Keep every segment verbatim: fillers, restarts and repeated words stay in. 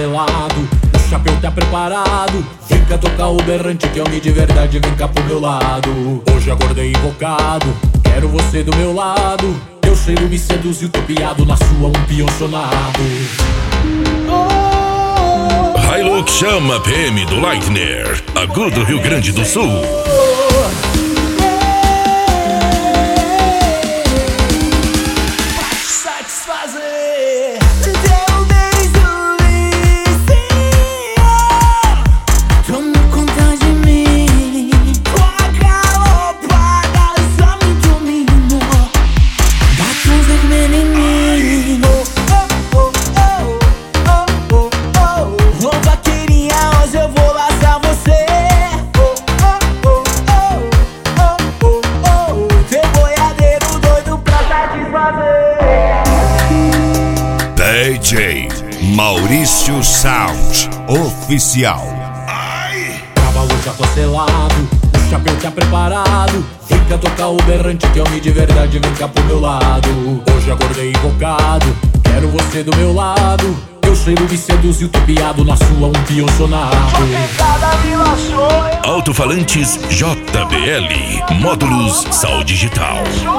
selado, o chapéu tá preparado. Fica tocar o berrante que homem de verdade, vem cá pro meu lado. Hoje acordei invocado, quero você do meu lado. Teu cheiro me seduziu, tô piado na sua, um peão sonado. Hilux chama P M do Lightner, Agudo Rio Grande do Sul. D J Maurício Sound Oficial. Cavalo já tô selado, o chapéu tá preparado. Fica tocar o berrante que homem de verdade, vem cá pro meu lado. Hoje acordei invocado, quero você do meu lado. Teu cheiro me seduziu, tô piado na sua, um peão sonado. Alto-falantes J B L, módulos Sal Digital.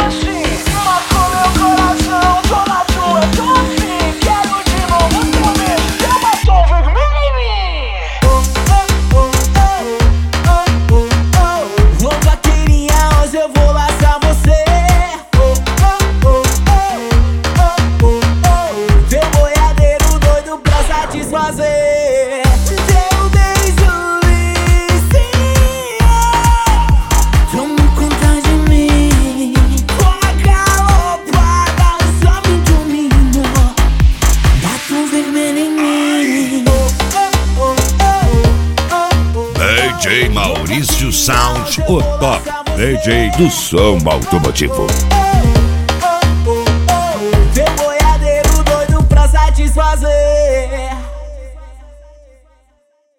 D J Maurício Sound, o top D J do som automotivo.